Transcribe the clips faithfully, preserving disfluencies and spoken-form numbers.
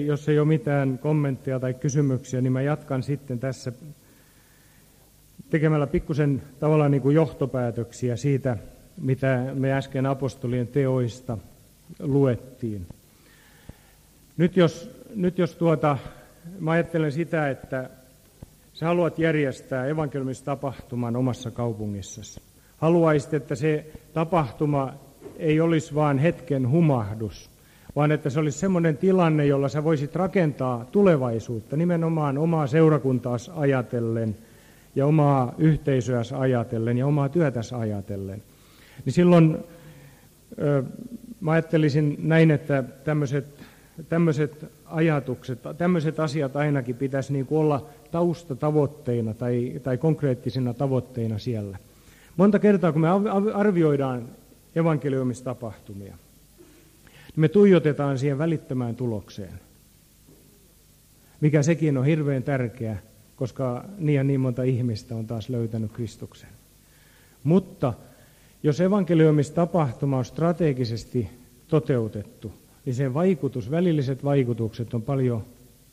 Jos ei ole mitään kommentteja tai kysymyksiä, niin mä jatkan sitten tässä tekemällä pikkusen tavallaan niin kuin johtopäätöksiä siitä, mitä me äsken apostolien teoista luettiin. Nyt jos, nyt jos tuota, mä ajattelen sitä, että sä haluat järjestää evankeliumistapahtuman omassa kaupungissasi. Haluaisit, että se tapahtuma ei olisi vain hetken humahdus, vaan että se olisi semmoinen tilanne, jolla sä voisit rakentaa tulevaisuutta, nimenomaan omaa seurakuntaas ajatellen ja omaa yhteisöäsi ajatellen ja omaa työtäsi ajatellen. Niin silloin ö, mä ajattelisin näin, että tämmöiset, tämmöiset ajatukset, tämmöiset asiat ainakin pitäisi niin kuin olla taustatavoitteina tai, tai konkreettisina tavoitteina siellä. Monta kertaa, kun me arvioidaan evankeliumistapahtumia, me tuijotetaan siihen välittömään tulokseen, mikä sekin on hirveän tärkeä, koska niin ja niin monta ihmistä on taas löytänyt Kristuksen. Mutta jos evankeliumistapahtuma on strategisesti toteutettu, niin sen vaikutus, välilliset vaikutukset on paljon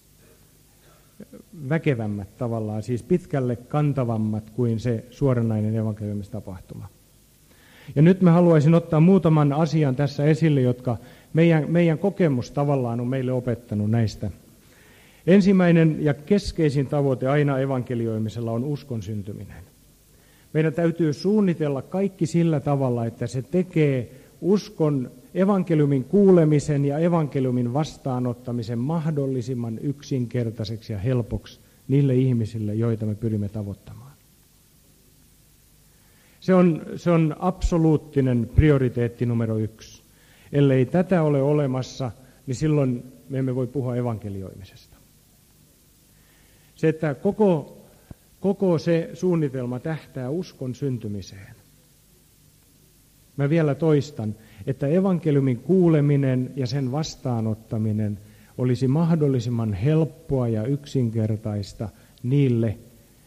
väkevämmät tavallaan, siis pitkälle kantavammat kuin se suoranainen evankeliumistapahtuma. Ja nyt mä haluaisin ottaa muutaman asian tässä esille, jotka meidän, meidän kokemus tavallaan on meille opettanut näistä. Ensimmäinen ja keskeisin tavoite aina evankelioimisella on uskon syntyminen. Meidän täytyy suunnitella kaikki sillä tavalla, että se tekee uskon evankeliumin kuulemisen ja evankeliumin vastaanottamisen mahdollisimman yksinkertaiseksi ja helpoksi niille ihmisille, joita me pyrimme tavoittamaan. Se on, se on absoluuttinen prioriteetti numero yksi. Ellei tätä ole olemassa, niin silloin me emme voi puhua evankelioimisesta. Se, että koko, koko se suunnitelma tähtää uskon syntymiseen. Mä vielä toistan, että evankeliumin kuuleminen ja sen vastaanottaminen olisi mahdollisimman helppoa ja yksinkertaista niille,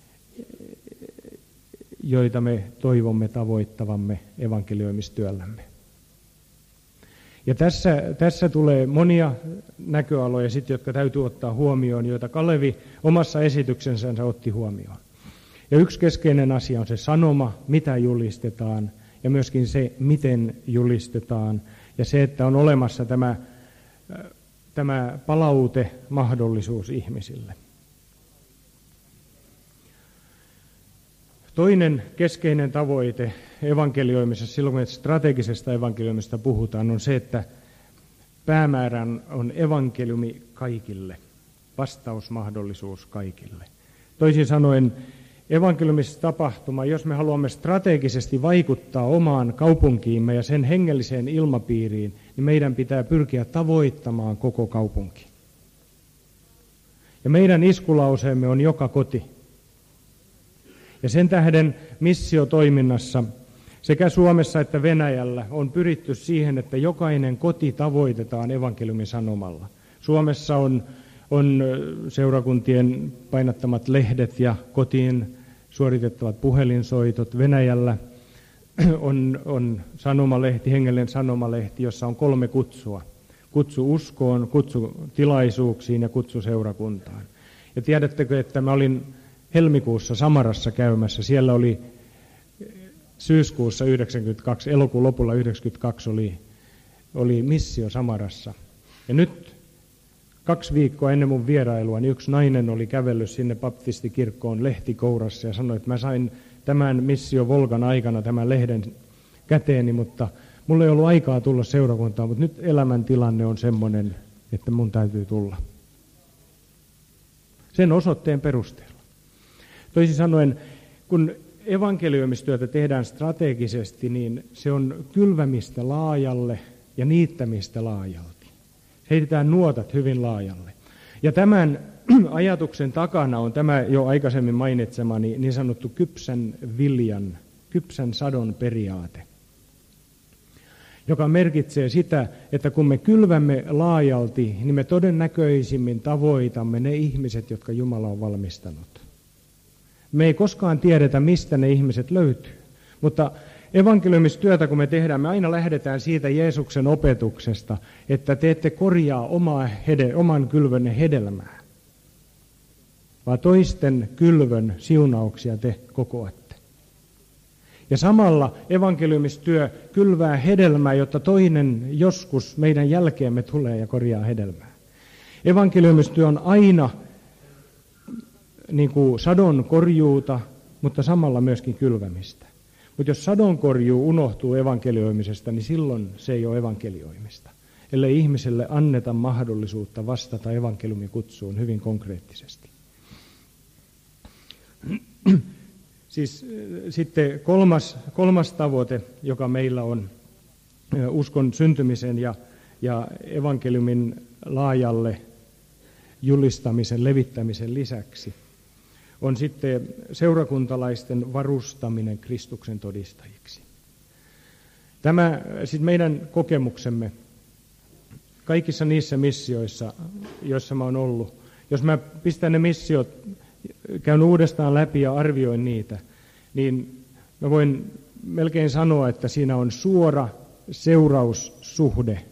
joita me toivomme tavoittavamme evankelioimistyöllämme. Ja tässä, tässä tulee monia näköaloja, sit, jotka täytyy ottaa huomioon, joita Kalevi omassa esityksensä otti huomioon. Ja yksi keskeinen asia on se sanoma, mitä julistetaan, ja myöskin se, miten julistetaan, ja se, että on olemassa tämä, tämä palautemahdollisuus ihmisille. Toinen keskeinen tavoite evankelioimisessa, silloin kun strategisesta evankelioimista puhutaan, on se, että päämäärän on evankeliumi kaikille, vastausmahdollisuus kaikille. Toisin sanoen evankeliumistapahtuma, jos me haluamme strategisesti vaikuttaa omaan kaupunkiimme ja sen hengelliseen ilmapiiriin, niin meidän pitää pyrkiä tavoittamaan koko kaupunki. Ja meidän iskulauseemme on joka koti. Ja sen tähden missiotoiminnassa sekä Suomessa että Venäjällä on pyritty siihen, että jokainen koti tavoitetaan evankeliumin sanomalla. Suomessa on, on seurakuntien painattamat lehdet ja kotiin suoritettavat puhelinsoitot. Venäjällä on, on sanomalehti, hengellinen sanomalehti, jossa on kolme kutsua. Kutsu uskoon, kutsu tilaisuuksiin ja kutsu seurakuntaan. Ja tiedättekö, että mä olin helmikuussa Samarassa käymässä. Siellä oli syyskuussa yhdeksänkymmentäkaksi, elokuun lopulla yhdeksänkymmentäkaksi oli, oli missio Samarassa. Ja nyt kaksi viikkoa ennen mun vierailua, niin yksi nainen oli kävellyt sinne baptistikirkkoon lehtikourassa ja sanoi, että mä sain tämän missio Volgan aikana tämän lehden käteeni, mutta mulla ei ollut aikaa tulla seurakuntaan, mutta nyt elämäntilanne on semmoinen, että mun täytyy tulla. Sen osoitteen perusteella. Toisin sanoen, kun evankelioimistyötä tehdään strategisesti, niin se on kylvämistä laajalle ja niittämistä laajalti. Heitetään nuotat hyvin laajalle. Ja tämän ajatuksen takana on tämä jo aikaisemmin mainitsemani niin sanottu kypsän viljan, kypsän sadon periaate, joka merkitsee sitä, että kun me kylvämme laajalti, niin me todennäköisimmin tavoitamme ne ihmiset, jotka Jumala on valmistanut. Me ei koskaan tiedetä, mistä ne ihmiset löytyy, mutta Evankeliumistyötä, kun me tehdään, me aina lähdetään siitä Jeesuksen opetuksesta, että te ette korjaa omaa hede, oman kylvönne hedelmää, vaan toisten kylvön siunauksia te kokoatte. Ja samalla evankeliumistyö kylvää hedelmää, jotta toinen joskus meidän jälkeemme tulee ja korjaa hedelmää. Evankeliumistyö on aina niin kuin sadon korjuuta, mutta samalla myöskin kylvämistä. Mutta jos sadonkorjuu unohtuu evankelioimisesta, niin silloin se ei ole evankelioimista, ellei ihmiselle anneta mahdollisuutta vastata evankeliumin kutsuun hyvin konkreettisesti. Siis sitten kolmas, kolmas tavoite, joka meillä on uskon syntymisen ja, ja evankeliumin laajalle julistamisen, levittämisen lisäksi, on sitten seurakuntalaisten varustaminen Kristuksen todistajiksi. Tämä siis meidän kokemuksemme kaikissa niissä missioissa, joissa mä oon ollut. Jos mä pistän ne missiot, käyn uudestaan läpi ja arvioin niitä, niin mä voin melkein sanoa, että siinä on suora seuraussuhde.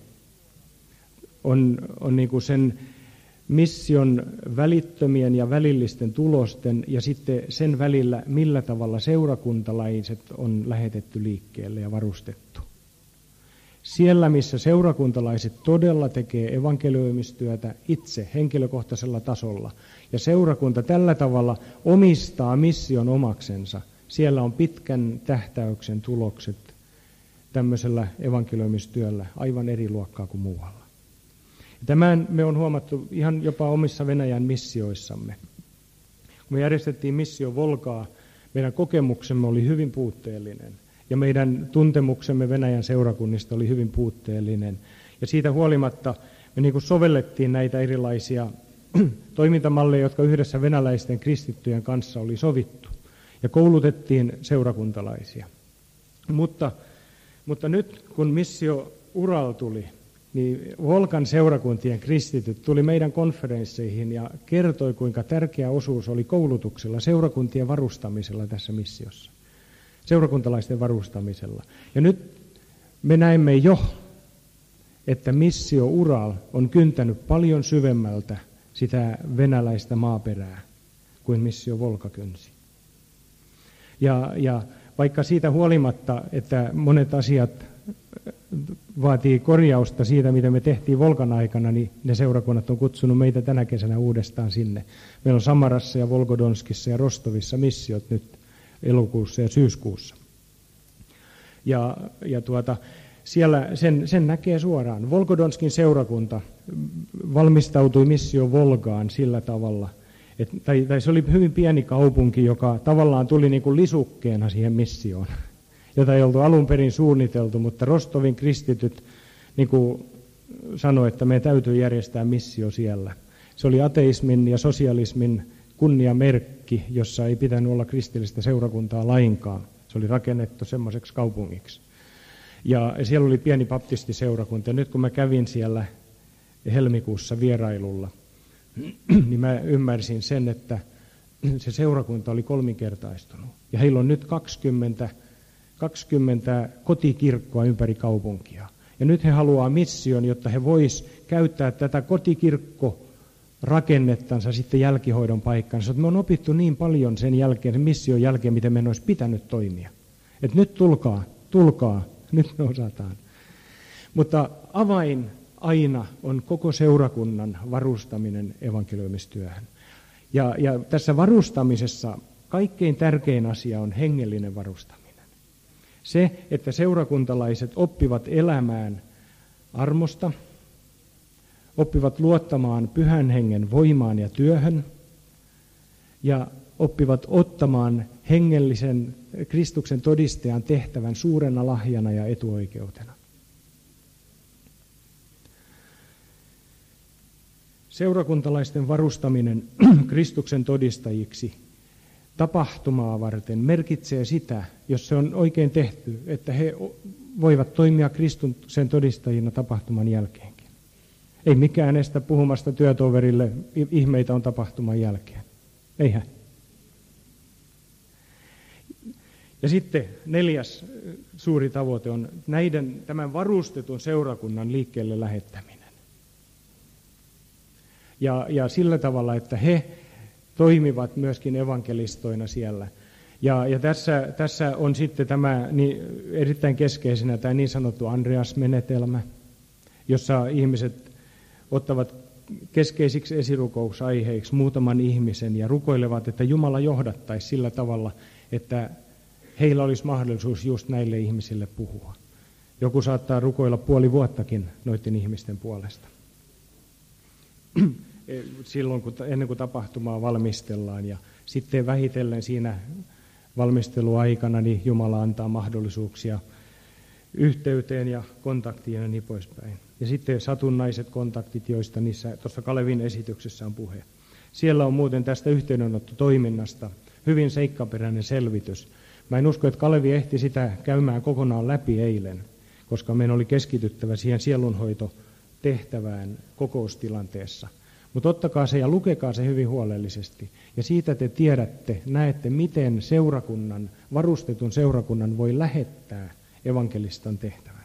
On, on niin kuin sen mission välittömien ja välillisten tulosten ja sitten sen välillä, millä tavalla seurakuntalaiset on lähetetty liikkeelle ja varustettu. Siellä, missä seurakuntalaiset todella tekee evankelioimistyötä itse henkilökohtaisella tasolla, ja seurakunta tällä tavalla omistaa mission omaksensa, siellä on pitkän tähtäyksen tulokset tämmöisellä evankelioimistyöllä aivan eri luokkaa kuin muualla. Tämän me on huomattu ihan jopa omissa Venäjän missioissamme. Kun me järjestettiin missio Volgaa, meidän kokemuksemme oli hyvin puutteellinen ja meidän tuntemuksemme Venäjän seurakunnista oli hyvin puutteellinen. Ja siitä huolimatta me niin kuin sovellettiin näitä erilaisia toimintamalleja, jotka yhdessä venäläisten kristittyjen kanssa oli sovittu, ja koulutettiin seurakuntalaisia. Mutta, mutta nyt kun missio Ural tuli, niin Volkan seurakuntien kristityt tuli meidän konferensseihin ja kertoi, kuinka tärkeä osuus oli koulutuksella, seurakuntien varustamisella tässä missiossa, seurakuntalaisten varustamisella. Ja nyt me näemme jo, että missio Ural on kyntänyt paljon syvemmältä sitä venäläistä maaperää kuin missio Volka kynsi. Ja, ja vaikka siitä huolimatta, että monet asiat vaatii korjausta siitä, mitä me tehtiin Volkan aikana, niin ne seurakunnat on kutsunut meitä tänä kesänä uudestaan sinne. Meillä on Samarassa ja Volgodonskissa ja Rostovissa missiot nyt elokuussa ja syyskuussa. Ja, ja tuota, siellä sen, sen näkee suoraan. Volgodonskin seurakunta valmistautui missio Volgaan sillä tavalla, että, tai, tai se oli hyvin pieni kaupunki, joka tavallaan tuli niin kuin lisukkeena siihen missioon, jota ei oltu alun perin suunniteltu, mutta Rostovin kristityt niin kuin sanoi, että meidän täytyy järjestää missio siellä. Se oli ateismin ja sosialismin kunniamerkki, jossa ei pitänyt olla kristillistä seurakuntaa lainkaan. Se oli rakennettu semmoiseksi kaupungiksi. Ja siellä oli pieni baptistiseurakunta. Ja nyt kun mä kävin siellä helmikuussa vierailulla, niin mä ymmärsin sen, että se seurakunta oli kolminkertaistunut. Ja heillä on nyt kaksikymmentä, kaksikymmentä kotikirkkoa ympäri kaupunkia. Ja nyt he haluaa mission, jotta he vois käyttää tätä kotikirkkorakennettansa sitten jälkihoidon paikkansa. Me on opittu niin paljon sen jälkeen, sen mission jälkeen, miten meidän olisi pitänyt toimia. Että nyt tulkaa, tulkaa, nyt me osataan. Mutta avain aina on koko seurakunnan varustaminen evankelioimistyöhön. Ja, ja tässä varustamisessa kaikkein tärkein asia on hengellinen varustaminen. Se, että seurakuntalaiset oppivat elämään armosta, oppivat luottamaan pyhän hengen voimaan ja työhön ja oppivat ottamaan hengellisen Kristuksen todistajan tehtävän suurena lahjana ja etuoikeutena. Seurakuntalaisten varustaminen Kristuksen todistajiksi tapahtumaa varten merkitsee sitä, jos se on oikein tehty, että he voivat toimia Kristuksen todistajina tapahtuman jälkeenkin. Ei mikään estä puhumasta työtoverille, ihmeitä on tapahtuman jälkeen. Eihän. Ja sitten neljäs suuri tavoite on näiden, tämän varustetun seurakunnan liikkeelle lähettäminen. Ja, ja sillä tavalla, että he toimivat myöskin evankelistoina siellä. Ja, ja tässä, tässä on sitten tämä niin, erittäin keskeisenä tämä niin sanottu Andreas-menetelmä, jossa ihmiset ottavat keskeisiksi esirukousaiheiksi muutaman ihmisen ja rukoilevat, että Jumala johdattaisi sillä tavalla, että heillä olisi mahdollisuus just näille ihmisille puhua. Joku saattaa rukoilla puoli vuottakin noiden ihmisten puolesta. Silloin, kun, ennen kuin tapahtumaa valmistellaan. Ja sitten vähitellen siinä valmisteluaikana niin Jumala antaa mahdollisuuksia yhteyteen ja kontaktiin ja niin poispäin. Ja sitten satunnaiset kontaktit, joista niissä tuossa Kalevin esityksessä on puhe. Siellä on muuten tästä yhteydenottotoiminnasta hyvin seikkaperäinen selvitys. Mä en usko, että Kalevi ehti sitä käymään kokonaan läpi eilen, koska meidän oli keskityttävä siihen sielunhoitotehtävään kokoustilanteessa. Mutta ottakaa se ja lukekaa se hyvin huolellisesti. Ja siitä te tiedätte, näette, miten seurakunnan, varustetun seurakunnan voi lähettää evankelistan tehtävään.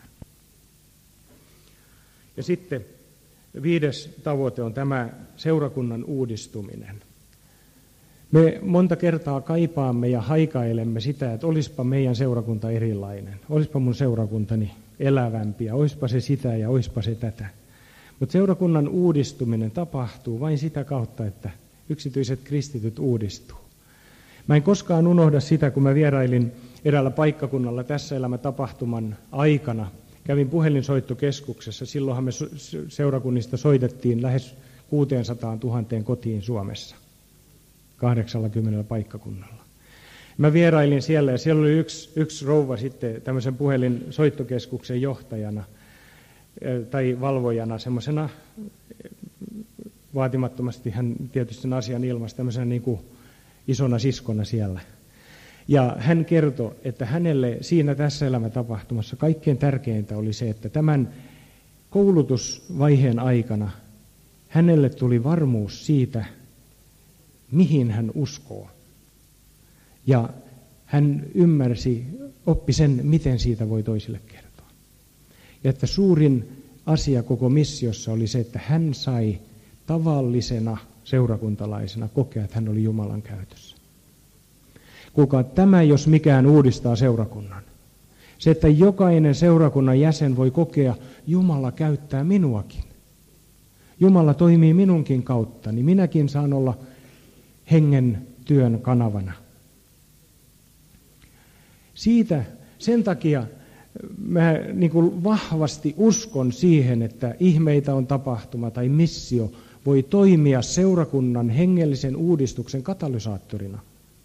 Ja sitten viides tavoite on tämä seurakunnan uudistuminen. Me monta kertaa kaipaamme ja haikailemme sitä, että olisipa meidän seurakunta erilainen. Olisipa mun seurakuntani elävämpi ja olisipa se sitä ja olisipa se tätä. Mutta seurakunnan uudistuminen tapahtuu vain sitä kautta, että yksityiset kristityt uudistuu. Mä en koskaan unohda sitä, kun mä vierailin eräällä paikkakunnalla tässä elämätapahtuman aikana. Kävin puhelinsoittokeskuksessa, silloinhan me seurakunnista soitettiin lähes kuusisataatuhatta kotiin Suomessa, kahdeksallakymmenellä paikkakunnalla. Mä vierailin siellä ja siellä oli yksi, yksi rouva sitten tämmöisen puhelinsoittokeskuksen johtajana tai valvojana, semmoisena vaatimattomasti hän tietysti sen asian ilmaisi tämmöisenä niin kuin isona siskona siellä. Ja hän kertoi, että hänelle siinä tässä elämätapahtumassa kaikkein tärkeintä oli se, että tämän koulutusvaiheen aikana hänelle tuli varmuus siitä, mihin hän uskoo. Ja hän ymmärsi, oppi sen, miten siitä voi toisille kertoa. Ja että suurin asia koko missiossa oli se, että hän sai tavallisena seurakuntalaisena kokea, että hän oli Jumalan käytössä. Kuulkaa, tämä jos mikään uudistaa seurakunnan. Se, että jokainen seurakunnan jäsen voi kokea, Jumala käyttää minuakin. Jumala toimii minunkin kautta, niin minäkin saan olla hengen työn kanavana. Siitä, sen takia mä niin kuin vahvasti uskon siihen, että ihmeitä on tapahtuma tai missio voi toimia seurakunnan hengellisen uudistuksen katalysaattorina.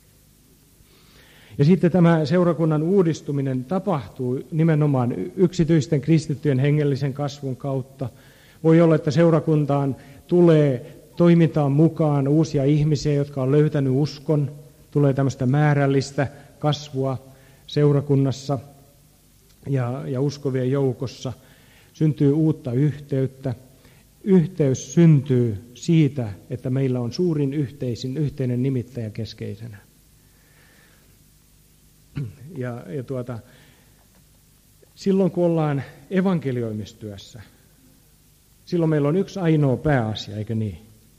Ja sitten tämä seurakunnan uudistuminen tapahtuu nimenomaan yksityisten kristittyjen hengellisen kasvun kautta. Voi olla, että seurakuntaan tulee toimintaan mukaan uusia ihmisiä, jotka on löytänyt uskon. Tulee tämmöistä määrällistä kasvua seurakunnassa ja, ja uskovien joukossa. Syntyy uutta yhteyttä. Yhteys syntyy siitä, että meillä on suurin yhteisin, yhteinen nimittäjä keskeisenä. Ja, ja tuota, silloin kun ollaan evankelioimistyössä, silloin meillä on yksi ainoa pääasia, eikö niin?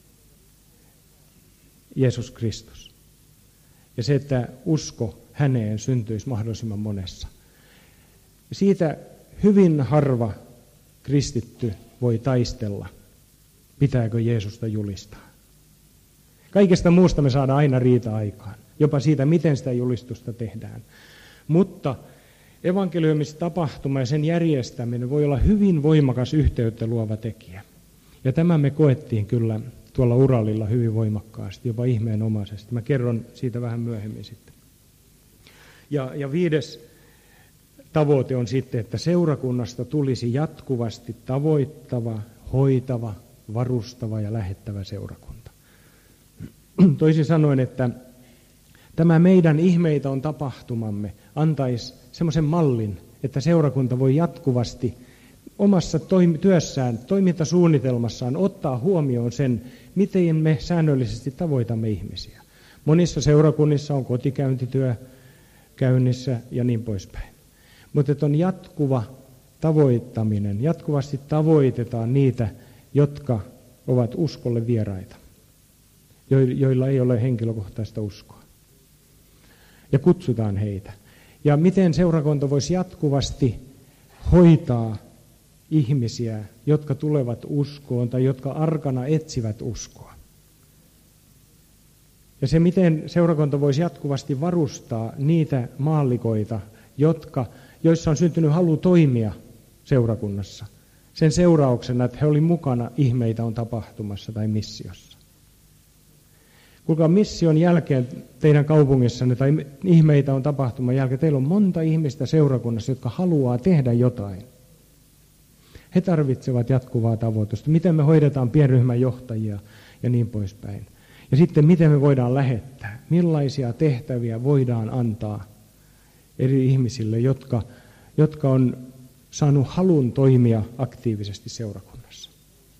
Jeesus Kristus. Ja se, että usko häneen syntyisi mahdollisimman monessa. Siitä hyvin harva kristitty voi taistella, pitääkö Jeesusta julistaa. Kaikesta muusta me saadaan aina riita aikaan, jopa siitä, miten sitä julistusta tehdään. Mutta evankeliumistapahtuma ja sen järjestäminen voi olla hyvin voimakas yhteyttä luova tekijä. Ja tämä me koettiin kyllä tuolla Uralilla hyvin voimakkaasti, jopa ihmeenomaisesti. Mä kerron siitä vähän myöhemmin sitten. Ja, ja viides tavoite on sitten, että seurakunnasta tulisi jatkuvasti tavoittava, hoitava, varustava ja lähettävä seurakunta. Toisin sanoen, että tämä meidän ihmeitä on tapahtumamme antaisi semmoisen mallin, että seurakunta voi jatkuvasti omassa toimi- työssään, toimintasuunnitelmassaan ottaa huomioon sen, miten me säännöllisesti tavoitamme ihmisiä. Monissa seurakunnissa on kotikäyntityö käynnissä ja niin poispäin. Mutta on jatkuva tavoittaminen. Jatkuvasti tavoitetaan niitä, jotka ovat uskolle vieraita, joilla ei ole henkilökohtaista uskoa. Ja kutsutaan heitä. Ja miten seurakunta voisi jatkuvasti hoitaa ihmisiä, jotka tulevat uskoon tai jotka arkana etsivät uskoa. Ja se, miten seurakunta voisi jatkuvasti varustaa niitä maallikoita, jotka, joissa on syntynyt halu toimia seurakunnassa. Sen seurauksena, että he olivat mukana ihmeitä on tapahtumassa tai missiossa. Kuulkaa, mission jälkeen teidän kaupungissanne tai ihmeitä on tapahtuman jälkeen, teillä on monta ihmistä seurakunnassa, jotka haluaa tehdä jotain. He tarvitsevat jatkuvaa tavoitusta. Miten me hoidetaan pienryhmän johtajia ja niin poispäin. Ja sitten miten me voidaan lähettää. Millaisia tehtäviä voidaan antaa eri ihmisille, jotka, jotka on saanut halun toimia aktiivisesti seurakunnassa.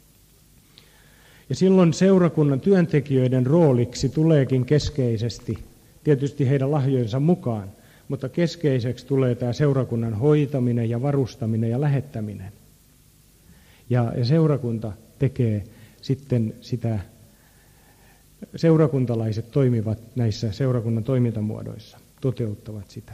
Ja silloin seurakunnan työntekijöiden rooliksi tuleekin keskeisesti, tietysti heidän lahjojensa mukaan, mutta keskeiseksi tulee tämä seurakunnan hoitaminen ja varustaminen ja lähettäminen. Ja, ja seurakunta tekee sitten sitä, seurakuntalaiset toimivat näissä seurakunnan toimintamuodoissa, toteuttavat sitä.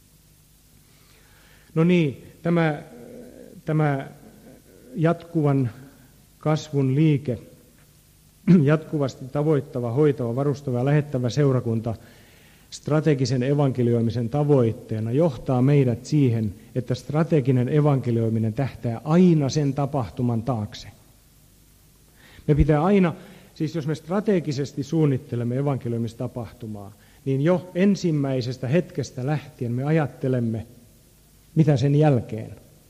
No niin, tämä, tämä jatkuvan kasvun liike, jatkuvasti tavoittava, hoitava, varustava ja lähettävä seurakunta strategisen evankelioimisen tavoitteena johtaa meidät siihen, että strateginen evankelioiminen tähtää aina sen tapahtuman taakse. Me pitää aina, siis jos me strategisesti suunnittelemme evankelioimistapahtumaa, niin jo ensimmäisestä hetkestä lähtien me ajattelemme, mitä sen jälkeen.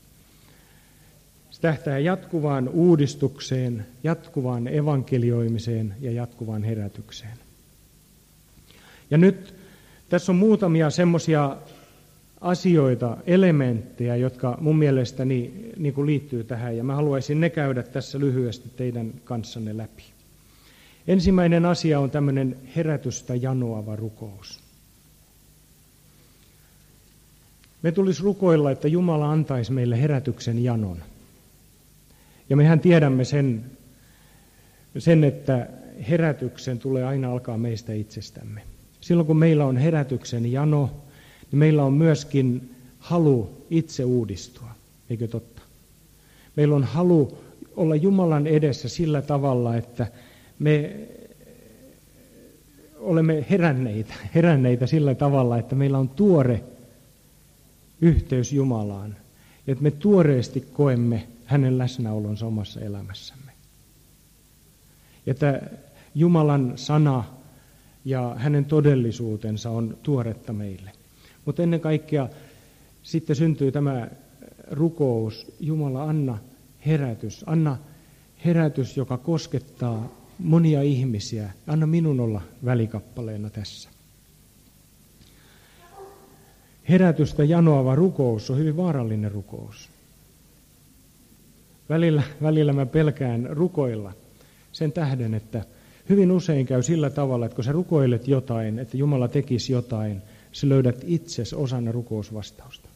Se tähtää jatkuvaan uudistukseen, jatkuvaan evankelioimiseen ja jatkuvaan herätykseen. Ja nyt tässä on muutamia semmoisia asioita, elementtejä, jotka mun mielestäni niin kuin liittyy tähän, ja mä haluaisin ne käydä tässä lyhyesti teidän kanssanne läpi. Ensimmäinen asia on tämmöinen herätystä janoava rukous. Me tulisi rukoilla, että Jumala antaisi meille herätyksen janon. Ja mehän tiedämme sen, sen, että herätyksen tulee aina alkaa meistä itsestämme. Silloin kun meillä on herätyksen jano, niin meillä on myöskin halu itse uudistua, eikö totta? Meillä on halu olla Jumalan edessä sillä tavalla, että me olemme heränneitä, heränneitä sillä tavalla, että meillä on tuore yhteys Jumalaan, ja että me tuoreesti koemme hänen läsnäolonsa omassa elämässämme. Ja että Jumalan sana ja hänen todellisuutensa on tuoretta meille. Mutta ennen kaikkea sitten syntyy tämä rukous, Jumala anna herätys, anna herätys, joka koskettaa monia ihmisiä. Anna minun olla välikappaleena tässä. Herätystä janoava rukous on hyvin vaarallinen rukous. Välillä, välillä mä pelkään rukoilla sen tähden, että hyvin usein käy sillä tavalla, että kun sä rukoilet jotain, että Jumala tekisi jotain, sä löydät itsesi osana rukousvastausta.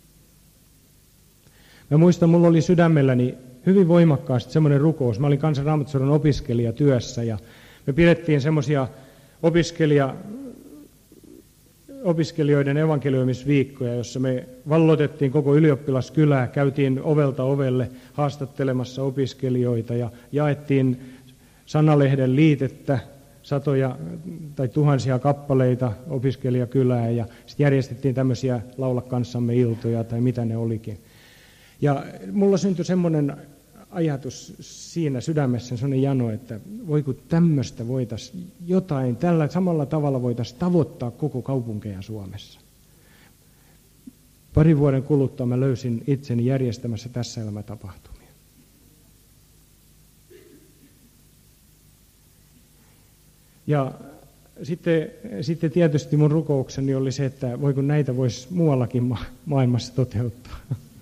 Mä muistan, mulla oli sydämelläni hyvin voimakkaasti semmoinen rukous. Mä olin Kansan Raamattuseudun opiskelija työssä ja me pidettiin semmoisia opiskelija, opiskelijoiden evankelioimisviikkoja, jossa me vallotettiin koko ylioppilaskylää, käytiin ovelta ovelle haastattelemassa opiskelijoita ja jaettiin sanalehden liitettä, satoja tai tuhansia kappaleita opiskelijakylää ja sitten järjestettiin tämmöisiä laula kanssamme iltoja tai mitä ne olikin. Ja mulla syntyi semmoinen ajatus siinä sydämessä, semmoinen jano, että voi kun tämmöistä voitaisiin jotain, tällä samalla tavalla voitaisiin tavoittaa koko kaupunkeja Suomessa. Parin vuoden kuluttua mä löysin itseni järjestämässä tässä elämätapahtumia. Ja sitten, sitten tietysti mun rukoukseni oli se, että voi kun näitä voisi muuallakin ma- maailmassa toteuttaa.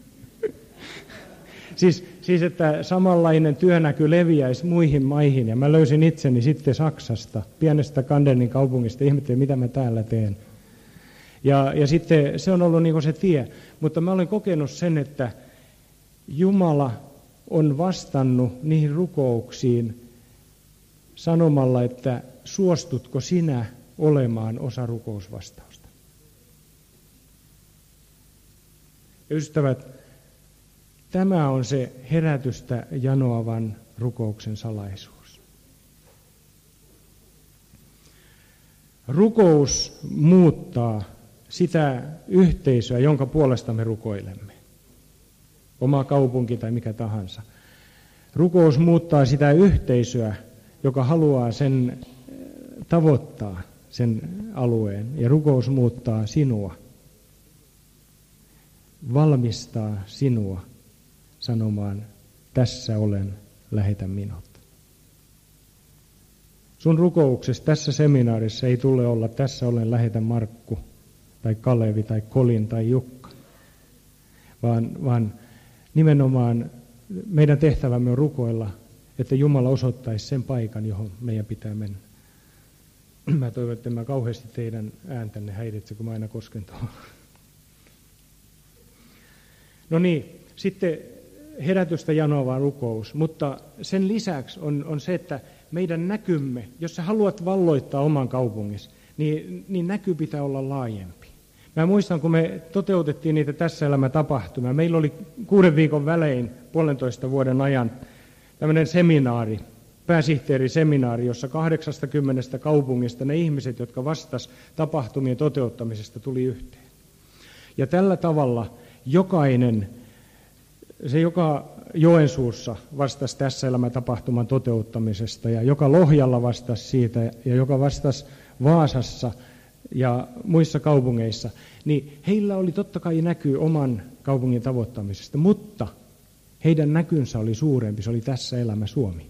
Siis, siis, että samanlainen työnäky leviäisi muihin maihin. Ja mä löysin itseni sitten Saksasta, pienestä Kandernin kaupungista, ihmettelin, mitä mä täällä teen. Ja, ja sitten se on ollut niin kuin se tie. Mutta mä olen kokenut sen, että Jumala on vastannut niihin rukouksiin sanomalla, että suostutko sinä olemaan osa rukousvastausta. Ystävät, tämä on se herätystä janoavan rukouksen salaisuus. Rukous muuttaa sitä yhteisöä, jonka puolesta me rukoilemme. Oma kaupunki tai mikä tahansa. Rukous muuttaa sitä yhteisöä, joka haluaa sen tavoittaa, sen alueen. Ja rukous muuttaa sinua, valmistaa sinua sanomaan, tässä olen, lähetä minut. Sun rukouksessa tässä seminaarissa ei tule olla, tässä olen, lähetä Markku, tai Kalevi, tai Kolin, tai Jukka, vaan, vaan nimenomaan meidän tehtävämme on rukoilla, että Jumala osoittaisi sen paikan, johon meidän pitää mennä. Mä toivon, että mä kauheasti teidän ääntänne häiritse, kun mä aina kosken tuohon. No niin, sitten herätystä janoava rukous, mutta sen lisäksi on, on se, että meidän näkymme, jos sä haluat valloittaa oman kaupungissa, niin, niin näky pitää olla laajempi. Mä muistan, kun me toteutettiin niitä tässä elämätapahtumia, meillä oli kuuden viikon välein puolentoista vuoden ajan tämmöinen seminaari, pääsihteeriseminaari, jossa kahdeksastakymmenestä kaupungista ne ihmiset, jotka vastasivat tapahtumien toteuttamisesta, tuli yhteen. Ja tällä tavalla jokainen, se joka Joensuussa vastasi tässä elämätapahtuman toteuttamisesta ja joka Lohjalla vastasi siitä ja joka vastasi Vaasassa ja muissa kaupungeissa, niin heillä oli totta kai näkyy oman kaupungin tavoittamisesta, mutta heidän näkynsä oli suurempi, se oli tässä elämä Suomi.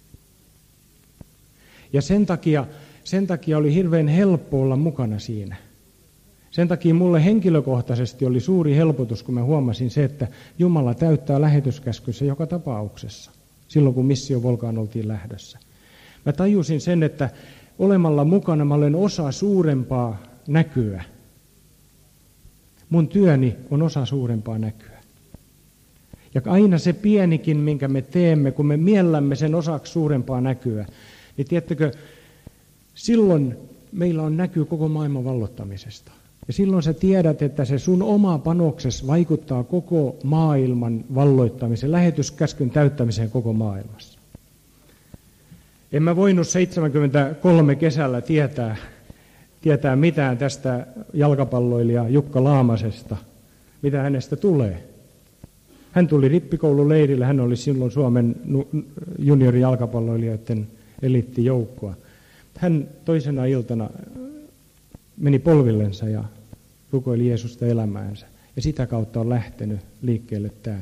Ja sen takia, sen takia oli hirveän helppo olla mukana siinä. Sen takia mulle henkilökohtaisesti oli suuri helpotus, kun mä huomasin se, että Jumala täyttää lähetyskäskyssä joka tapauksessa, silloin kun missiovolkaan oltiin lähdössä. Mä tajusin sen, että olemalla mukana mä olen osa suurempaa näkyä. Mun työni on osa suurempaa näkyä. Ja aina se pienikin, minkä me teemme, kun me miellämme sen osaksi suurempaa näkyä, niin tiedättekö, silloin meillä on näky koko maailman vallottamisesta. Ja silloin sä tiedät, että se sun oma panoksesi vaikuttaa koko maailman valloittamiseen, lähetyskäskyn täyttämiseen koko maailmassa. En mä voinut seitsemänkymmentäkolme kesällä tietää, tietää mitään tästä jalkapalloilija Jukka Laamasesta, mitä hänestä tulee. Hän tuli rippikoululeirille, hän oli silloin Suomen juniorijalkapalloilijoiden eliittijoukkoa. Hän toisena iltana meni polvillensa ja rukoili Jeesusta elämäänsä. Ja sitä kautta on lähtenyt liikkeelle tämä.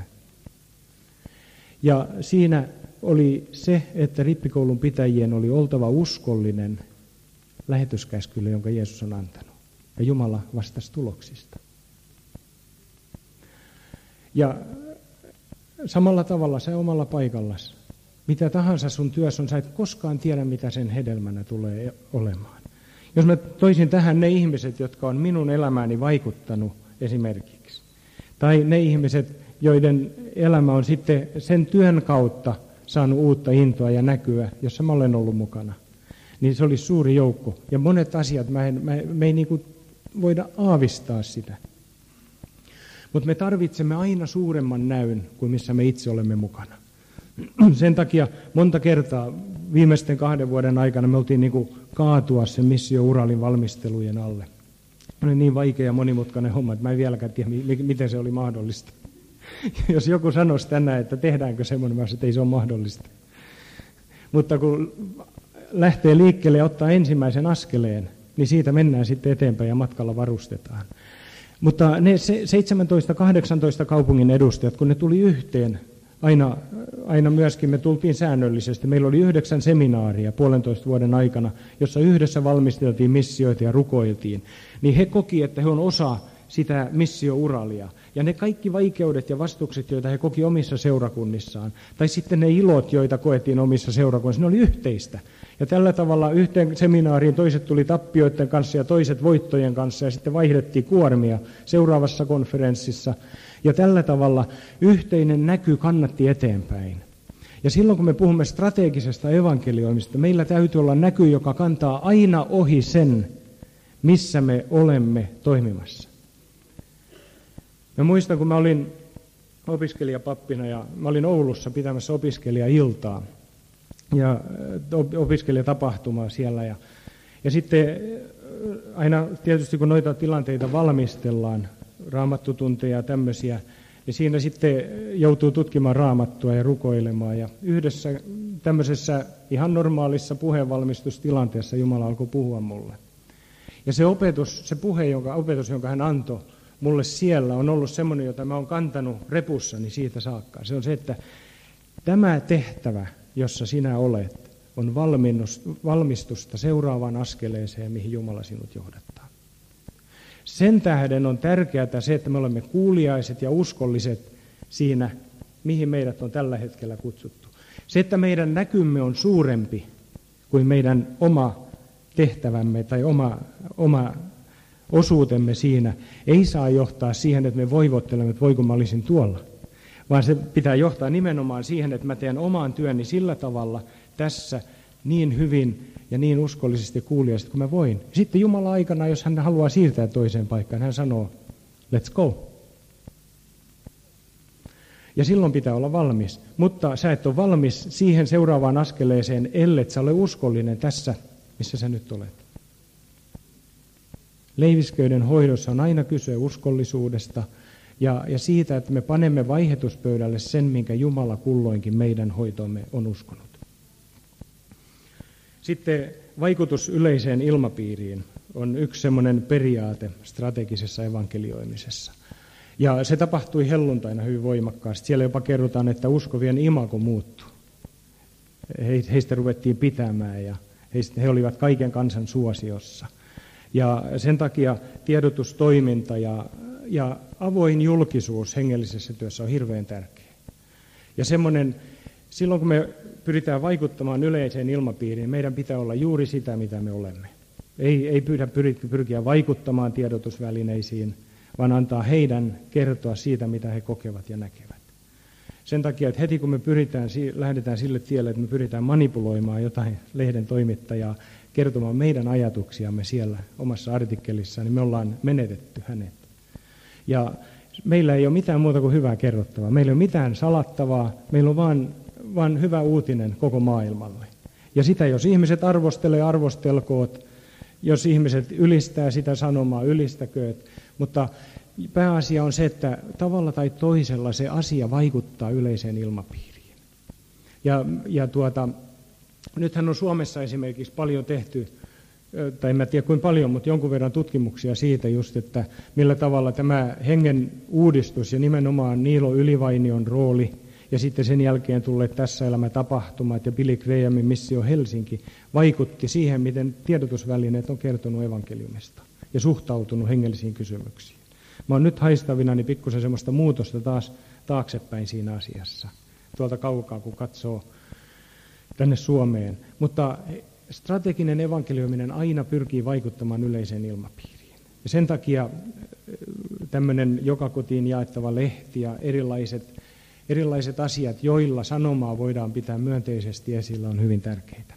Ja siinä oli se, että rippikoulun pitäjien oli oltava uskollinen lähetyskäskylle, jonka Jeesus on antanut. Ja Jumala vastasi tuloksista. Ja samalla tavalla sä omalla paikallasi, mitä tahansa sun työssä on, sä et koskaan tiedä, mitä sen hedelmänä tulee olemaan. Jos mä toisin tähän ne ihmiset, jotka on minun elämääni vaikuttanut esimerkiksi, tai ne ihmiset, joiden elämä on sitten sen työn kautta saanut uutta intoa ja näkyä, jossa mä olen ollut mukana, niin se oli suuri joukko. Ja monet asiat, mä en, mä, me ei niinku voida aavistaa sitä. Mutta me tarvitsemme aina suuremman näyn kuin missä me itse olemme mukana. Sen takia monta kertaa viimeisten kahden vuoden aikana me oltiin niin kuin kaatua sen missio-uralin valmistelujen alle. Oli niin vaikea ja monimutkainen homma, että mä en vieläkään tiedä, miten se oli mahdollista. Jos joku sanoisi tänään, että tehdäänkö semmoinen, mä sanoin, että ei se ole mahdollista. Mutta kun lähtee liikkeelle ja ottaa ensimmäisen askeleen, niin siitä mennään sitten eteenpäin ja matkalla varustetaan. Mutta ne seitsemäntoista kahdeksantoista kaupungin edustajat, kun ne tuli yhteen, aina, aina myöskin me tultiin säännöllisesti. Meillä oli yhdeksän seminaaria puolentoista vuoden aikana, jossa yhdessä valmisteltiin missioita ja rukoiltiin. Niin he koki, että he on osa sitä missiouralia. Ja ne kaikki vaikeudet ja vastukset, joita he koki omissa seurakunnissaan, tai sitten ne ilot, joita koettiin omissa seurakunnissa, ne oli yhteistä. Ja tällä tavalla yhteen seminaariin toiset tuli tappioiden kanssa ja toiset voittojen kanssa, ja sitten vaihdettiin kuormia seuraavassa konferenssissa. Ja tällä tavalla yhteinen näky kannatti eteenpäin. Ja silloin kun me puhumme strategisesta evankelioimista, meillä täytyy olla näky, joka kantaa aina ohi sen, missä me olemme toimimassa. Mä muistan, kun mä olin opiskelijapappina ja mä olin Oulussa pitämässä opiskelijailtaa ja opiskelijatapahtumaa siellä. Ja, ja sitten aina tietysti kun noita tilanteita valmistellaan, raamattutunteja ja tämmöisiä, niin siinä sitten joutuu tutkimaan raamattua ja rukoilemaan. Ja yhdessä tämmöisessä ihan normaalissa puheenvalmistustilanteessa Jumala alkoi puhua mulle. Ja se opetus, se puhe, jonka, opetus, jonka hän antoi mulle siellä, on ollut semmoinen, jota mä oon kantanut repussani siitä saakka. Se on se, että tämä tehtävä, jossa sinä olet, on valmistusta seuraavaan askeleeseen, mihin Jumala sinut johdattaa. Sen tähden on tärkeää se, että me olemme kuuliaiset ja uskolliset siinä, mihin meidät on tällä hetkellä kutsuttu. Se, että meidän näkymme on suurempi kuin meidän oma tehtävämme tai oma, oma osuutemme siinä, ei saa johtaa siihen, että me voivottelemme, että voiko mä olisin tuolla. Vaan se pitää johtaa nimenomaan siihen, että mä teen oman työni sillä tavalla tässä niin hyvin ja niin uskollisesti kuuliaisesti kuin mä voin. Sitten Jumala aikana, jos hän haluaa siirtää toiseen paikkaan, hän sanoo, let's go. Ja silloin pitää olla valmis. Mutta sä et ole valmis siihen seuraavaan askeleeseen, ellet sä ole uskollinen tässä, missä sä nyt olet. Leivisköiden hoidossa on aina kyse uskollisuudesta ja, ja siitä, että me panemme vaihetuspöydälle sen, minkä Jumala kulloinkin meidän hoitomme on uskonut. Sitten vaikutus yleiseen ilmapiiriin on yksi semmoinen periaate strategisessa evankelioimisessa. Ja se tapahtui helluntaina hyvin voimakkaasti. Siellä jopa kerrotaan, että uskovien imago muuttui. Heistä ruvettiin pitämään ja heistä, he olivat kaiken kansan suosiossa. Ja sen takia tiedotustoiminta ja, ja avoin julkisuus hengellisessä työssä on hirveän tärkeä. Ja semmoinen, silloin kun me pyritään vaikuttamaan yleiseen ilmapiiriin, meidän pitää olla juuri sitä, mitä me olemme. Ei, ei pyydä pyrkiä vaikuttamaan tiedotusvälineisiin, vaan antaa heidän kertoa siitä, mitä he kokevat ja näkevät. Sen takia, että heti kun me pyritään, lähdetään sille tielle, että me pyritään manipuloimaan jotain lehden toimittajaa, kertomaan meidän ajatuksiamme siellä omassa artikkelissa, niin me ollaan menetetty hänet. Ja meillä ei ole mitään muuta kuin hyvää kerrottavaa. Meillä ei ole mitään salattavaa, meillä on vaan, vaan hyvä uutinen koko maailmalle. Ja sitä, jos ihmiset arvostelee, arvostelkoot, jos ihmiset ylistää sitä sanomaa, ylistäkööt, mutta pääasia on se, että tavalla tai toisella se asia vaikuttaa yleiseen ilmapiiriin. Ja, ja tuota, nythän on Suomessa esimerkiksi paljon tehty, tai en tiedä kuinka paljon, mutta jonkun verran tutkimuksia siitä just, että millä tavalla tämä hengen uudistus ja nimenomaan Niilo Ylivainion rooli ja sitten sen jälkeen tulleet tässä elämätapahtumat ja Billy Grahamin missio Helsinki vaikutti siihen, miten tiedotusvälineet on kertonut evankeliumista ja suhtautunut hengellisiin kysymyksiin. Mä oon nyt haistavinani pikkusen semmoista muutosta taas taaksepäin siinä asiassa, tuolta kaukaa kun katsoo tänne Suomeen. Mutta strateginen evankelioiminen aina pyrkii vaikuttamaan yleiseen ilmapiiriin. Ja sen takia tämmöinen joka kotiin jaettava lehti ja erilaiset, erilaiset asiat, joilla sanomaa voidaan pitää myönteisesti esillä, on hyvin tärkeitä.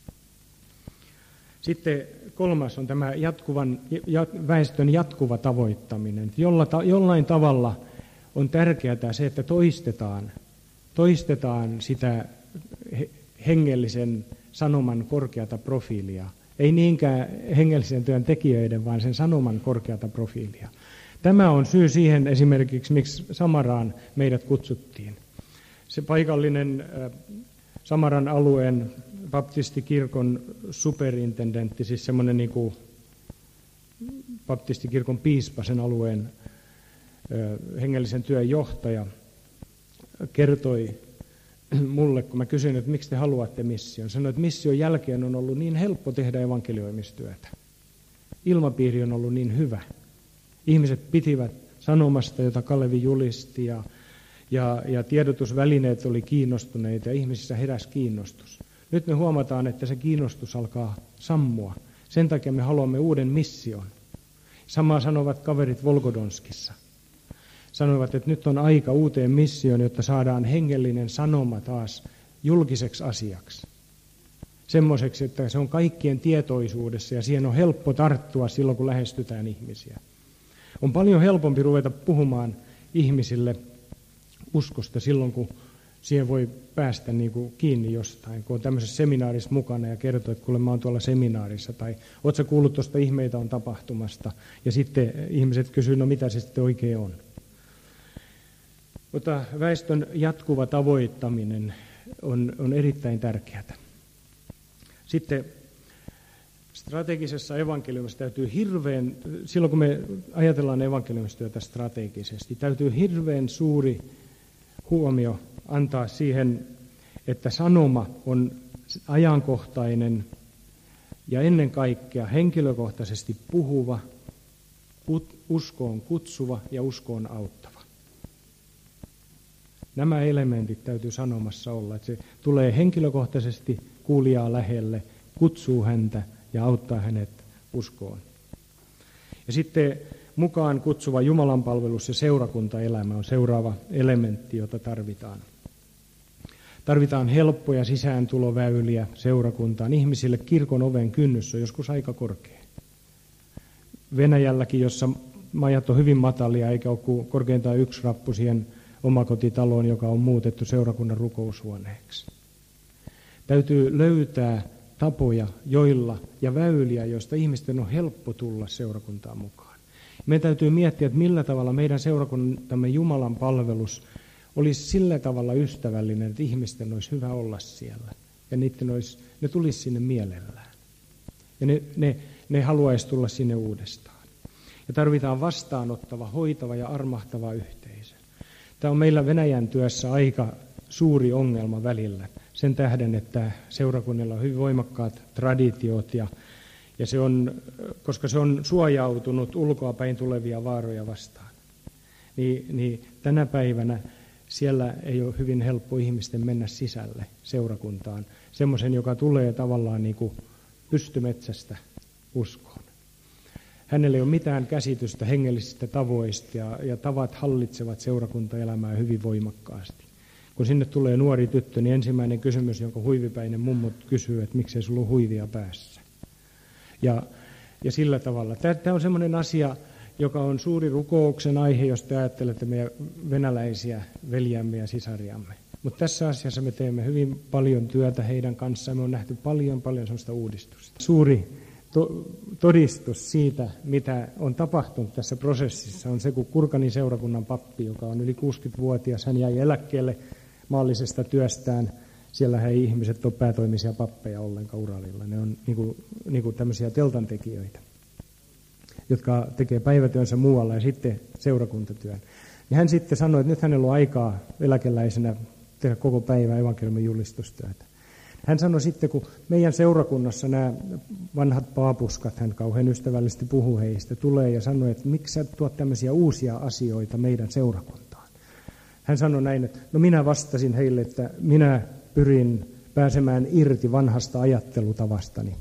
Sitten kolmas on tämä jatkuvan, väestön jatkuva tavoittaminen. Jolla, jollain tavalla on tärkeää se, että toistetaan, toistetaan sitä hengellisen sanoman korkeata profiilia. Ei niinkään hengellisen työn tekijöiden, vaan sen sanoman korkeata profiilia. Tämä on syy siihen esimerkiksi, miksi Samaraan meidät kutsuttiin. Se paikallinen Samaran alueen baptistikirkon superintendentti, siis semmoinen niin kuin baptistikirkon piispa, sen alueen hengellisen työn johtaja, kertoi mulle, kun mä kysyin, että miksi te haluatte mission. Sanoin, että mission jälkeen on ollut niin helppo tehdä evankelioimistyötä. Ilmapiiri on ollut niin hyvä. Ihmiset pitivät sanomasta, jota Kalevi julisti, ja, ja, ja tiedotusvälineet oli kiinnostuneita, ja ihmisissä heräsi kiinnostus. Nyt me huomataan, että se kiinnostus alkaa sammua. Sen takia me haluamme uuden mission. Samaa sanovat kaverit Volgodonskissa. Sanoivat, että nyt on aika uuteen missioon, jotta saadaan hengellinen sanoma taas julkiseksi asiaksi. Semmoiseksi, että se on kaikkien tietoisuudessa ja siihen on helppo tarttua silloin, kun lähestytään ihmisiä. On paljon helpompi ruveta puhumaan ihmisille uskosta silloin, kun siihen voi päästä niin kuin kiinni jostain, kun on tämmöisessä seminaarissa mukana ja kertoo, että kuule mä oon tuolla seminaarissa, tai oot sä kuullut tuosta ihmeitä on tapahtumasta, ja sitten ihmiset kysyy, no mitä se sitten oikein on. Mutta väestön jatkuva tavoittaminen on, on erittäin tärkeää. Sitten strategisessa evankeliumissa täytyy hirveän, silloin kun me ajatellaan evankeliumistyötä strategisesti, täytyy hirveän suuri huomio antaa siihen, että sanoma on ajankohtainen ja ennen kaikkea henkilökohtaisesti puhuva, uskoon kutsuva ja uskoon auttava. Nämä elementit täytyy sanomassa olla, että se tulee henkilökohtaisesti kuulijaa lähelle, kutsuu häntä ja auttaa hänet uskoon. Ja sitten mukaan kutsuva Jumalanpalvelus ja seurakuntaelämä on seuraava elementti, jota tarvitaan. Tarvitaan helppoja sisääntuloväyliä seurakuntaan. Ihmisille kirkon oven kynnys on joskus aika korkea. Venäjälläkin, jossa majat on hyvin matalia, eikä ole korkeintaan yksi rappu siihen omakotitaloon, joka on muutettu seurakunnan rukoushuoneeksi. Täytyy löytää tapoja, joilla ja väyliä, joista ihmisten on helppo tulla seurakuntaan mukaan. Meidän täytyy miettiä, että millä tavalla meidän seurakuntamme Jumalan palvelus olisi sillä tavalla ystävällinen, että ihmisten olisi hyvä olla siellä. Ja niiden olisi, ne tulisi sinne mielellään. Ja ne, ne, ne haluaisi tulla sinne uudestaan. Ja tarvitaan vastaanottava, hoitava ja armahtava yhteisö. Tämä on meillä Venäjän työssä aika suuri ongelma välillä. Sen tähden, että seurakunnilla on hyvin voimakkaat traditiot, ja, ja se on, koska se on suojautunut ulkoapäin tulevia vaaroja vastaan. Niin, niin tänä päivänä siellä ei ole hyvin helppo ihmisten mennä sisälle seurakuntaan. Semmoisen, joka tulee tavallaan niin kuin pystymetsästä uskoon. Hänellä ei ole mitään käsitystä hengellisistä tavoista, ja, ja tavat hallitsevat seurakuntaelämää hyvin voimakkaasti. Kun sinne tulee nuori tyttö, niin ensimmäinen kysymys, jonka huivipäinen mummot kysyy, että miksei sulla ole huivia päässä. Ja, ja sillä tavalla. Tämä on semmoinen asia, joka on suuri rukouksen aihe, jos te ajattelette meidän venäläisiä veljämme ja sisariamme. Mutta tässä asiassa me teemme hyvin paljon työtä heidän kanssaan. Me on nähty paljon, paljon sellaista uudistusta. Suuri to- todistus siitä, mitä on tapahtunut tässä prosessissa, on se, kun Kurkanin seurakunnan pappi, joka on yli kuusikymmentävuotias, hän jäi eläkkeelle maallisesta työstään. Siellä ei ihmiset ole päätoimisia pappeja ollenkaan Uralilla. Ne on niin kuin, niin kuin tämmöisiä teltantekijöitä, jotka tekee päivätyönsä muualla ja sitten seurakuntatyön. Ja hän sitten sanoi, että nyt hänellä on aikaa eläkeläisenä tehdä koko päivä evankeliumin julistustyötä. Hän sanoi sitten, kun meidän seurakunnassa nämä vanhat paapuskat, hän kauhean ystävällisesti puhuu heistä, tulee ja sanoi, että miksi sä tuot tämmöisiä uusia asioita meidän seurakuntaan. Hän sanoi näin, että no minä vastasin heille, että minä pyrin pääsemään irti vanhasta ajattelutavastani.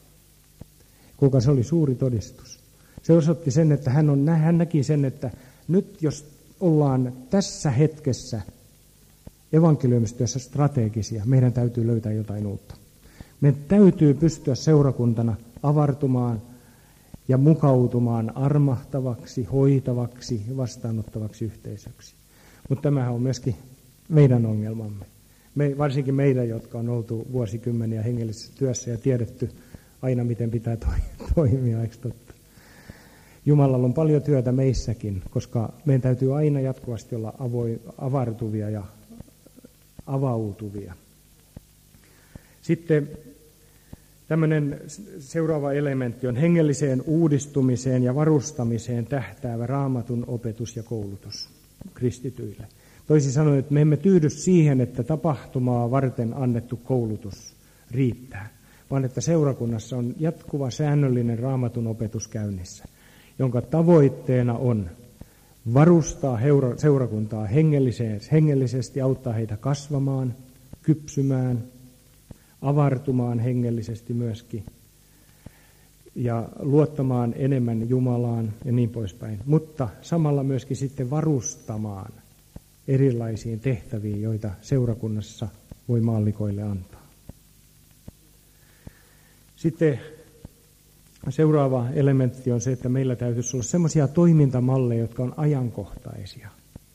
Kuinka se oli suuri todistus. Se osoitti sen, että hän, on, hän näki sen, että nyt jos ollaan tässä hetkessä evankeliumistyössä strategisia, meidän täytyy löytää jotain uutta. Meidän täytyy pystyä seurakuntana avartumaan ja mukautumaan armahtavaksi, hoitavaksi ja vastaanottavaksi yhteisöksi. Mutta tämähän on myöskin meidän ongelmamme. Me, varsinkin meidän, jotka on oltu vuosikymmeniä hengellisessä työssä ja tiedetty aina, miten pitää toimia, eikö totta? Jumalalla on paljon työtä meissäkin, koska meidän täytyy aina jatkuvasti olla avoin, avartuvia ja avautuvia. Sitten tämmöinen seuraava elementti on hengelliseen uudistumiseen ja varustamiseen tähtäävä raamatun opetus ja koulutus kristityille. Toisin sanoen, että me emme tyydy siihen, että tapahtumaa varten annettu koulutus riittää, vaan että seurakunnassa on jatkuva säännöllinen raamatun opetus käynnissä. jonka tavoitteena on varustaa seurakuntaa hengellisesti, auttaa heitä kasvamaan, kypsymään, avartumaan hengellisesti myöskin ja luottamaan enemmän Jumalaan ja niin poispäin, mutta samalla myöskin sitten varustamaan erilaisiin tehtäviin, joita seurakunnassa voi maallikoille antaa. Sitten seuraava elementti on se, että meillä täytyisi olla sellaisia toimintamalleja, jotka on ajankohtaisia,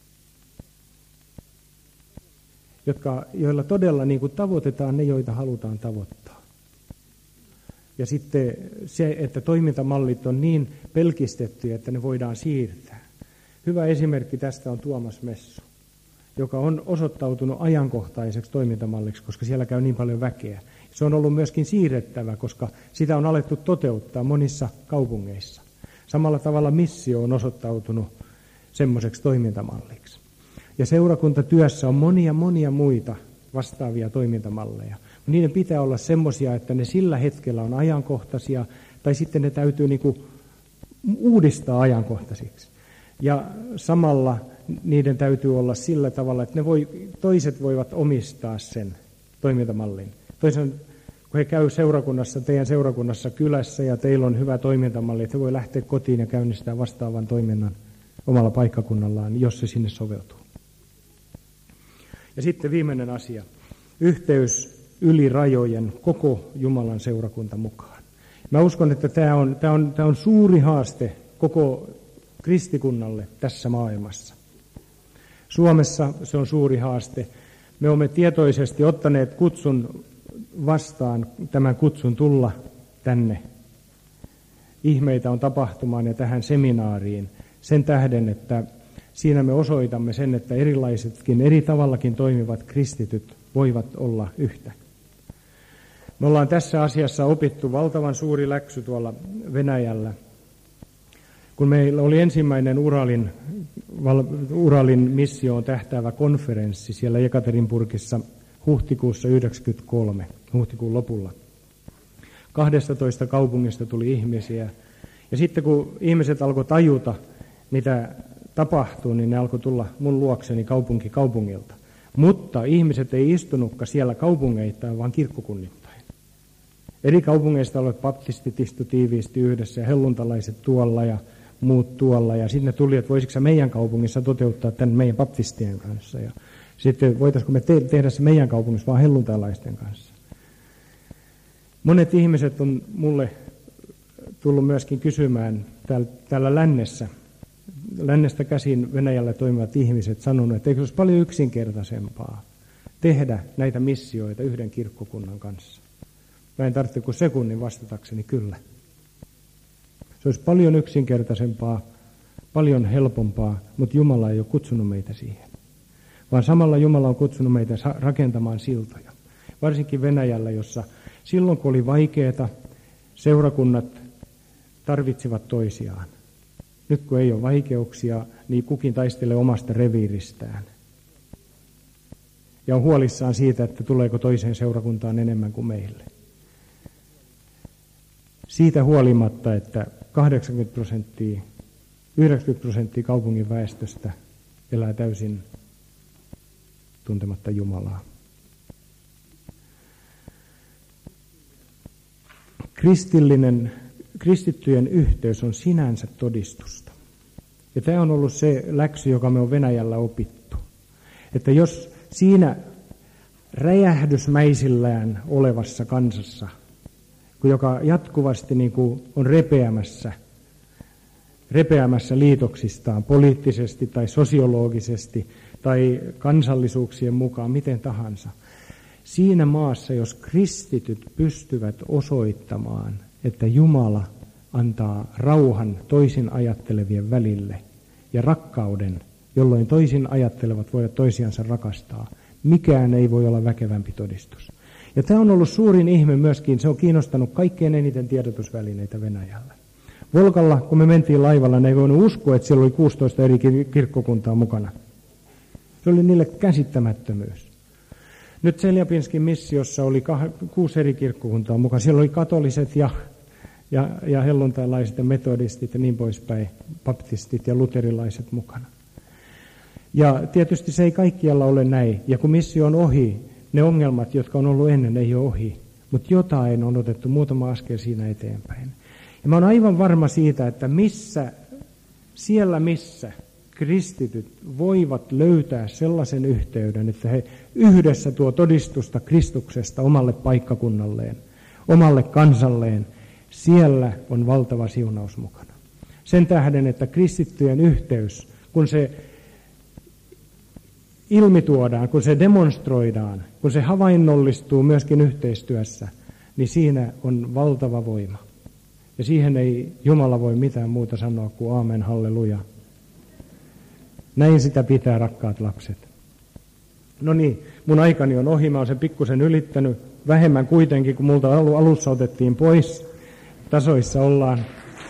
jotka, joilla todella niin kuin tavoitetaan ne, joita halutaan tavoittaa. Ja sitten se, että toimintamallit on niin pelkistettyjä, että ne voidaan siirtää. Hyvä esimerkki tästä on Tuomas Messu, joka on osoittautunut ajankohtaiseksi toimintamalliksi, koska siellä käy niin paljon väkeä. Se on ollut myöskin siirrettävä, koska sitä on alettu toteuttaa monissa kaupungeissa. Samalla tavalla missio on osoittautunut semmoiseksi toimintamalliksi. Ja seurakuntatyössä on monia monia muita vastaavia toimintamalleja. Niiden pitää olla semmoisia, että ne sillä hetkellä on ajankohtaisia, tai sitten ne täytyy niinku uudistaa ajankohtaisiksi. Ja samalla niiden täytyy olla sillä tavalla, että ne voi, toiset voivat omistaa sen toimintamallin. Toisen, kun he käy seurakunnassa, teidän seurakunnassa kylässä ja teillä on hyvä toimintamalli, että he voi lähteä kotiin ja käynnistää vastaavan toiminnan omalla paikkakunnallaan, jos se sinne soveltuu. Ja sitten viimeinen asia, yhteys yli rajojen koko Jumalan seurakunta mukaan. Mä uskon, että tämä on, tämä on, tämä on suuri haaste koko kristikunnalle tässä maailmassa. Suomessa se on suuri haaste. Me olemme tietoisesti ottaneet kutsun vastaan, tämän kutsun tulla tänne. Ihmeitä on tapahtumaan ja tähän seminaariin sen tähden, että siinä me osoitamme sen, että erilaisetkin, eri tavallakin toimivat kristityt voivat olla yhtä. Me ollaan tässä asiassa opittu valtavan suuri läksy tuolla Venäjällä. Kun meillä oli ensimmäinen Uralin, Uralin missioon tähtäävä konferenssi siellä Jekaterinburgissa huhtikuussa yhdeksänkymmentäkolme, huhtikuun lopulla. kahdestatoista kaupungista tuli ihmisiä. Ja sitten kun ihmiset alkoi tajuta, mitä tapahtuu, niin ne alkoi tulla mun luokseni kaupunki kaupungilta. Mutta ihmiset ei istunutkaan siellä kaupungeittain, vaan kirkkokunnittain. Eri kaupungeista olevat baptistit istu tiiviisti yhdessä ja helluntalaiset tuolla ja muut tuolla. Ja sitten ne tuli, että voisiko se meidän kaupungissa toteuttaa tämän meidän baptistien kanssa. Ja sitten voitaisiko me te- tehdä se meidän kaupungissa vaan helluntalaisten kanssa. Monet ihmiset on mulle tullut myöskin kysymään täällä, täällä lännessä. Lännestä käsin Venäjällä toimivat ihmiset sanonut, että eikö olisi paljon yksinkertaisempaa tehdä näitä missioita yhden kirkkokunnan kanssa. Mä en tarvitse kuin sekunnin vastatakseni kyllä. Se olisi paljon yksinkertaisempaa, paljon helpompaa, mutta Jumala ei ole kutsunut meitä siihen. Vaan samalla Jumala on kutsunut meitä rakentamaan siltoja. Varsinkin Venäjällä, jossa silloin kun oli vaikeaa, seurakunnat tarvitsivat toisiaan. Nyt kun ei ole vaikeuksia, niin kukin taistelee omasta reviiristään. Ja on huolissaan siitä, että tuleeko toiseen seurakuntaan enemmän kuin meille. Siitä huolimatta, että kahdeksankymmentä prosenttia, yhdeksänkymmentä prosenttia kaupungin väestöstä elää täysin tuntematta Jumalaa. Kristillinen, kristittyjen yhteys on sinänsä todistusta. Ja tämä on ollut se läksy, joka me on Venäjällä opittu. Että jos siinä räjähdysmäisillään olevassa kansassa, joka jatkuvasti niin kuin on repeämässä, repeämässä liitoksistaan poliittisesti tai sosiologisesti tai kansallisuuksien mukaan, miten tahansa. Siinä maassa, jos kristityt pystyvät osoittamaan, että Jumala antaa rauhan toisin ajattelevien välille ja rakkauden, jolloin toisin ajattelevat voivat toisiansa rakastaa, mikään ei voi olla väkevämpi todistus. Ja tämä on ollut suurin ihme myöskin, se on kiinnostanut kaikkein eniten tiedotusvälineitä Venäjällä. Volgalla, kun me mentiin laivalla, ne ei voinut uskoa, että siellä oli kuusitoista eri kirkkokuntaa mukana. Se oli niille käsittämättömyys. Nyt Seljapinskin missiossa oli kah- kuusi eri kirkkokuntaa mukana. Siellä oli katoliset ja, ja, ja helluntailaiset ja metodistit ja niin poispäin, baptistit ja luterilaiset mukana. Ja tietysti se ei kaikkialla ole näin. Ja kun missio on ohi, ne ongelmat, jotka on ollut ennen, ei ole ohi. Mutta jotain on otettu muutama askel siinä eteenpäin. Ja mä oon aivan varma siitä, että missä, siellä missä kristityt voivat löytää sellaisen yhteyden, että he yhdessä tuo todistusta Kristuksesta omalle paikkakunnalleen, omalle kansalleen, siellä on valtava siunaus mukana. Sen tähden, että kristittyjen yhteys, kun se ilmituodaan, kun se demonstroidaan, kun se havainnollistuu myöskin yhteistyössä, niin siinä on valtava voima. Ja siihen ei Jumala voi mitään muuta sanoa kuin aamen, halleluja. Näin sitä pitää, rakkaat lapset. No niin, mun aikani on ohi, mä oon sen pikkusen ylittänyt, vähemmän kuitenkin, kun multa alussa otettiin pois. Tasoissa ollaan.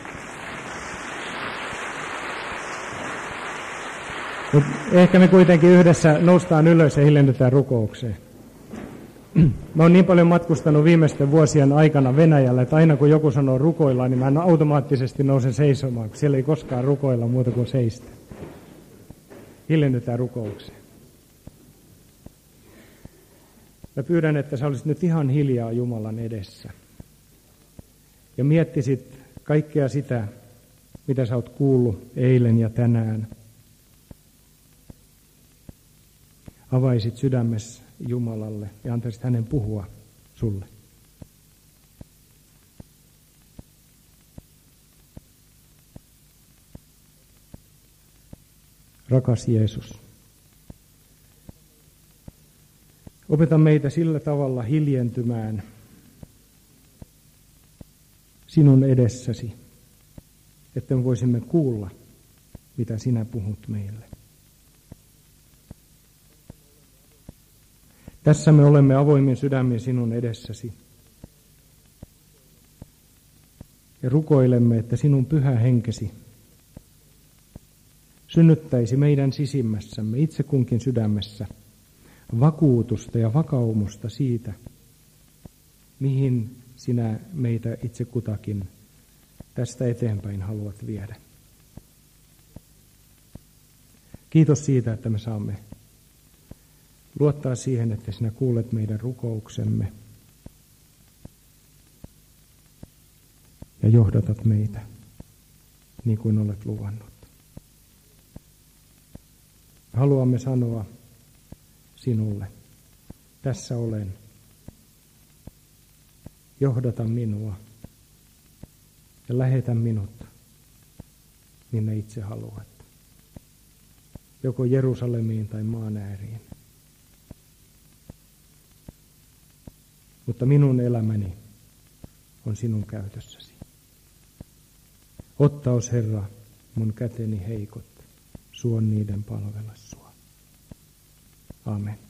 Mut ehkä me kuitenkin yhdessä noustaan ylös ja hiljennytään rukoukseen. Mä oon niin paljon matkustanut viimeisten vuosien aikana Venäjällä, että aina kun joku sanoo rukoillaan, niin mä automaattisesti nousen seisomaan, kun siellä ei koskaan rukoilla muuta kuin seistä. Hiljennytään rukoukseen. Mä pyydän, että sä olisit nyt ihan hiljaa Jumalan edessä. Ja miettisit kaikkea sitä, mitä sä oot kuullut eilen ja tänään. Avaisit sydämessä Jumalalle ja antaisit hänen puhua sulle. Rakas Jeesus, opeta meitä sillä tavalla hiljentymään sinun edessäsi, että me voisimme kuulla, mitä sinä puhut meille. Tässä me olemme avoimin sydämin sinun edessäsi ja rukoilemme, että sinun pyhä henkesi synnyttäisi meidän sisimmässämme, itse kunkin sydämessä, vakuutusta ja vakaumusta siitä, mihin sinä meitä itse kutakin tästä eteenpäin haluat viedä. Kiitos siitä, että me saamme luottaa siihen, että sinä kuulet meidän rukouksemme ja johdatat meitä niin kuin olet luvannut. Haluamme sanoa sinulle, tässä olen, johdata minua ja lähetä minut, minne itse haluat, joko Jerusalemiin tai maan ääriin. Mutta minun elämäni on sinun käytössäsi. Ottaos, Herra, mun käteni heikot, suon niiden palvella sua. Amen.